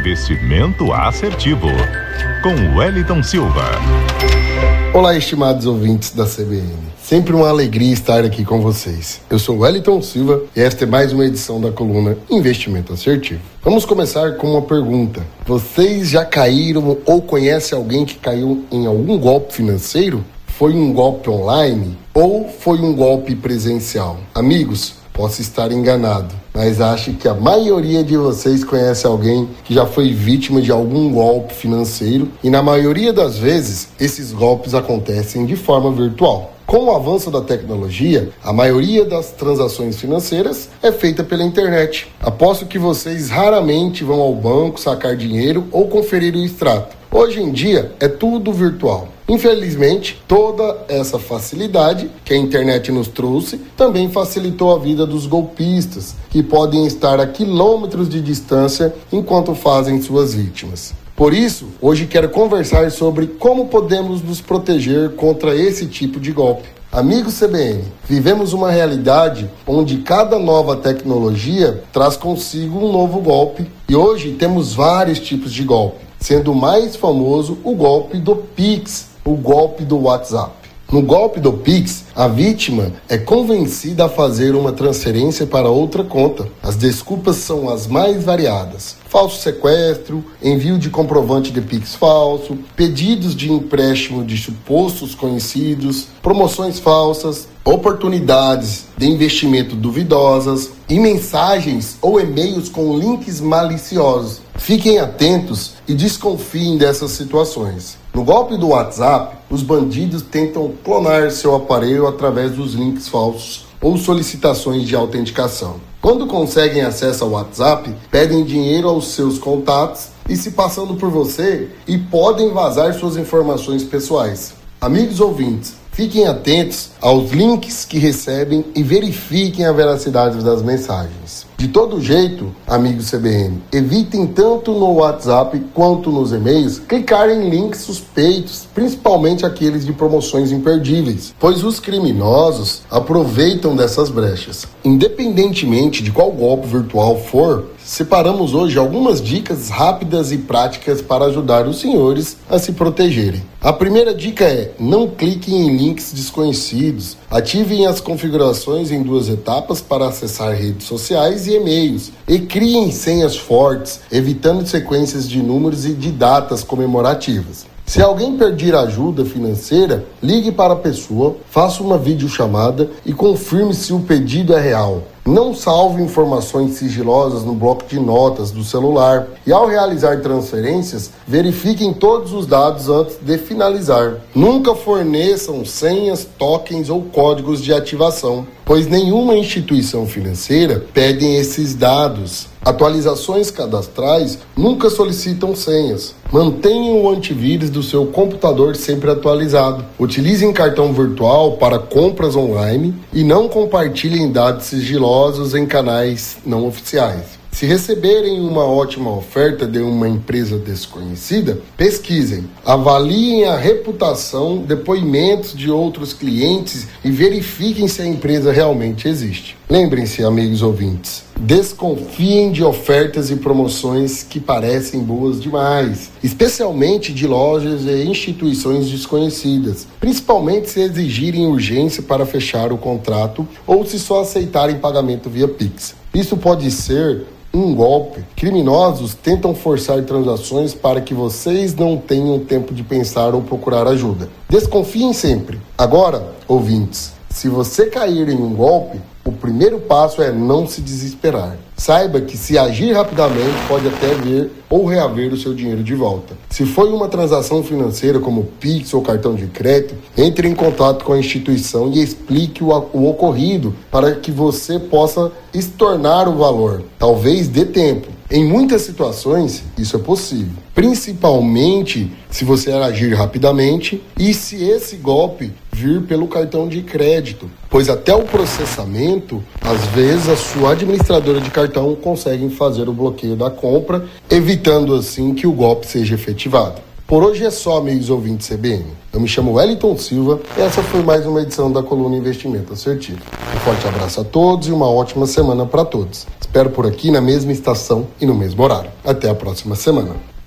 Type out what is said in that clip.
Investimento assertivo, com Wellington Silva. Olá, estimados ouvintes da CBN. Sempre uma alegria estar aqui com vocês. Eu sou Wellington Silva e esta é mais uma edição da coluna Investimento Assertivo. Vamos começar com uma pergunta. Vocês já caíram ou conhecem alguém que caiu em algum golpe financeiro? Foi um golpe online ou foi um golpe presencial? Amigos, posso estar enganado, mas acho que a maioria de vocês conhece alguém que já foi vítima de algum golpe financeiro e na maioria das vezes esses golpes acontecem de forma virtual. Com o avanço da tecnologia, a maioria das transações financeiras é feita pela internet. Aposto que vocês raramente vão ao banco sacar dinheiro ou conferir o extrato. Hoje em dia é tudo virtual. Infelizmente, toda essa facilidade que a internet nos trouxe também facilitou a vida dos golpistas, que podem estar a quilômetros de distância enquanto fazem suas vítimas. Por isso, hoje quero conversar sobre como podemos nos proteger contra esse tipo de golpe. Amigos CBN, vivemos uma realidade onde cada nova tecnologia traz consigo um novo golpe e hoje temos vários tipos de golpe, sendo o mais famoso o golpe do Pix, o golpe do WhatsApp. No golpe do Pix, a vítima é convencida a fazer uma transferência para outra conta. As desculpas são as mais variadas: falso sequestro, envio de comprovante de Pix falso, pedidos de empréstimo de supostos conhecidos, promoções falsas, oportunidades de investimento duvidosas e mensagens ou e-mails com links maliciosos. Fiquem atentos e desconfiem dessas situações. No golpe do WhatsApp, os bandidos tentam clonar seu aparelho através dos links falsos ou solicitações de autenticação. Quando conseguem acesso ao WhatsApp, pedem dinheiro aos seus contatos e se passando por você e podem vazar suas informações pessoais. Amigos ouvintes, fiquem atentos aos links que recebem e verifiquem a veracidade das mensagens. De todo jeito, amigos CBN, evitem tanto no WhatsApp quanto nos e-mails clicar em links suspeitos, principalmente aqueles de promoções imperdíveis, pois os criminosos aproveitam dessas brechas. Independentemente de qual golpe virtual for, separamos hoje algumas dicas rápidas e práticas para ajudar os senhores a se protegerem. A primeira dica é: não cliquem em links desconhecidos. Ativem as configurações em 2 etapas para acessar redes sociais e e-mails. E criem senhas fortes, evitando sequências de números e de datas comemorativas. Se alguém pedir ajuda financeira, ligue para a pessoa, faça uma videochamada e confirme se o pedido é real. Não salve informações sigilosas no bloco de notas do celular e, ao realizar transferências, verifiquem todos os dados antes de finalizar. Nunca forneçam senhas, tokens ou códigos de ativação, pois nenhuma instituição financeira pede esses dados. Atualizações cadastrais nunca solicitam senhas. Mantenham o antivírus do seu computador sempre atualizado. Utilizem cartão virtual para compras online e não compartilhem dados sigilosos em canais não oficiais. Se receberem uma ótima oferta de uma empresa desconhecida, pesquisem, avaliem a reputação, depoimentos de outros clientes e verifiquem se a empresa realmente existe. Lembrem-se, amigos ouvintes, desconfiem de ofertas e promoções que parecem boas demais, especialmente de lojas e instituições desconhecidas, principalmente se exigirem urgência para fechar o contrato ou se só aceitarem pagamento via Pix. Isso pode ser um golpe. Criminosos tentam forçar transações para que vocês não tenham tempo de pensar ou procurar ajuda. Desconfiem sempre. Agora, ouvintes, se você cair em um golpe, o primeiro passo é não se desesperar. Saiba que se agir rapidamente pode até ver ou reaver o seu dinheiro de volta. Se foi uma transação financeira como Pix ou cartão de crédito, entre em contato com a instituição e explique o ocorrido para que você possa estornar o valor. Talvez dê tempo. Em muitas situações, isso é possível, principalmente se você agir rapidamente e se esse golpe vir pelo cartão de crédito, pois até o processamento, às vezes a sua administradora de cartão consegue fazer o bloqueio da compra, evitando assim que o golpe seja efetivado. Por hoje é só, amigos ouvintes CBN. Eu me chamo Wellington Silva e essa foi mais uma edição da coluna Investimento Assertivo. Um forte abraço a todos e uma ótima semana para todos. Espero por aqui na mesma estação e no mesmo horário. Até a próxima semana.